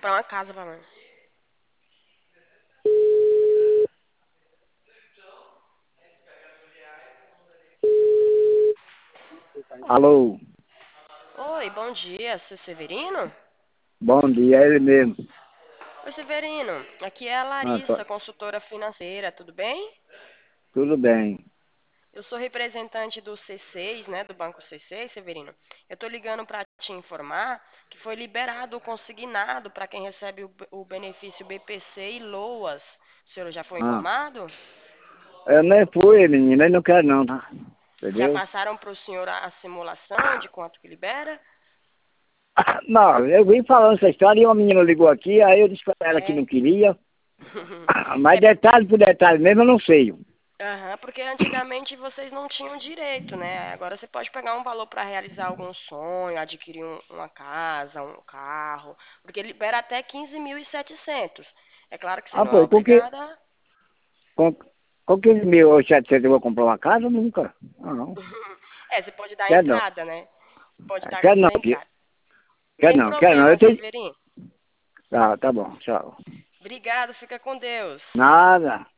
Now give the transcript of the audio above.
comprar uma casa pra mim. Alô, Oi, bom dia, seu Severino? bom dia, é ele mesmo. Oi, Severino. Aqui é a Ah, Larissa, consultora financeira, tudo bem? tudo bem. Eu sou representante do C6, né, do Banco C6, Severino. Eu tô ligando para te informar que foi liberado o consignado para quem recebe o benefício BPC e LOAS. O senhor já foi Ah, informado? eu nem fui, menina, eu não quero não, tá? Já Entendeu? passaram para o senhor a simulação de quanto que libera? Não, eu vim falando essa história e uma menina ligou aqui, aí eu disse pra ela que É. não queria. Mas detalhe por detalhe mesmo eu não sei. Aham, porque antigamente vocês não tinham direito, né? Agora você pode pegar um valor para realizar algum sonho, adquirir uma casa, um carro, porque libera até 15.700. É claro que você Ah, não é foi, obrigada. com, com 15 mil ou 700 eu vou comprar uma casa? Nunca. Ah, não. É, você pode dar a Quero não. entrada, né? Pode dar Quero não, a entrada. quero Sem não, quero não. Eu problema, tenho... Severino. Tá bom, tchau. Obrigado, fica com Deus. Nada.